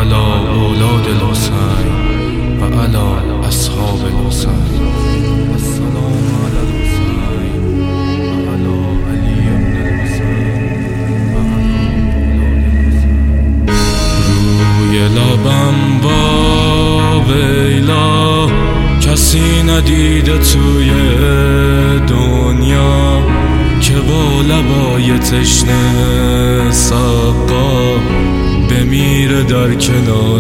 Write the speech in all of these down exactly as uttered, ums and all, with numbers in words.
علی اولاد الحسین و علی اصحاب الحسین. السلام علی الحسین و علی علی بن الحسین و علی اولاد الحسین. روی لبم با ویلا کسی ندیده توی دنیا که با لبای تشنه سقا بمیره در کنار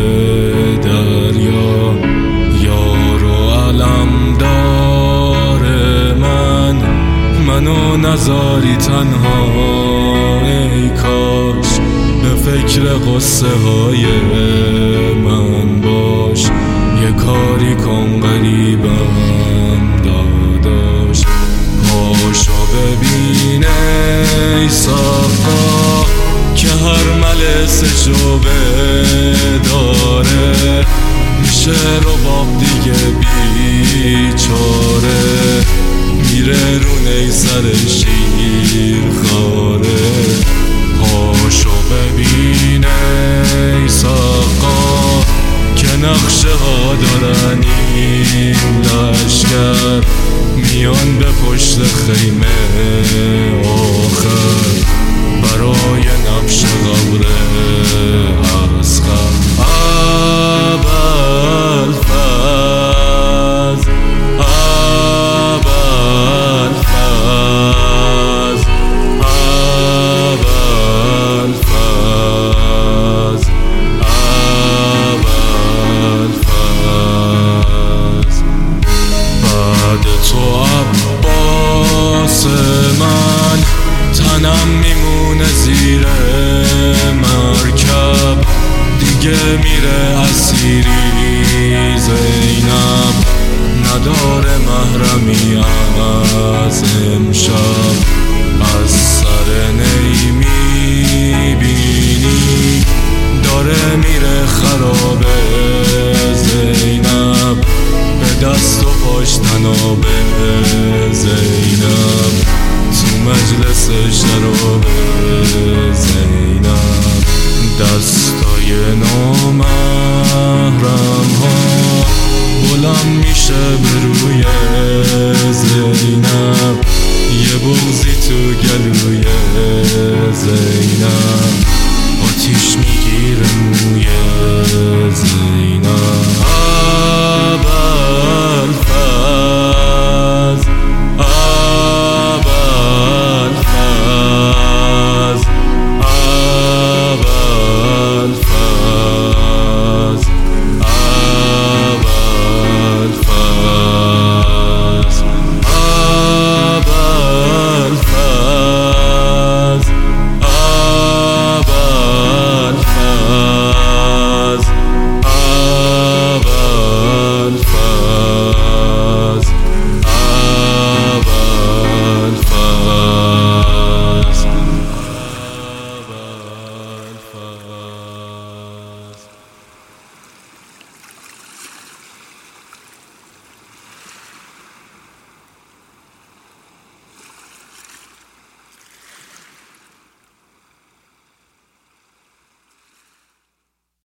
دریا. یار و علم داره من منو نذاری تنها ای کاش به فکر قصه های من باش. یه کاری کن قریبم داداش. پاشو ببین ای سقا که هر ملسشو بداره میشه رباب دیگه بیچاره میره رو نیسر شیر خاره. پاشو ببین ای سقا که نقشه ها دارن این لشکر میان به پشت خیمه آخر برای نقش قبر اصغر. ابوالفضل ابوالفضل ابوالفضل ابوالفضل. بعد تو عباس من تنم میمونه زیر مرکب دیگه میره اسیری زینب نداره محرمی از امشب. از سر نی میبینی داره میره خراب زینب به دست و پاش تناب زینب تو مجلس شراب زینب. دستای نامحرم ها بلند میشه به روی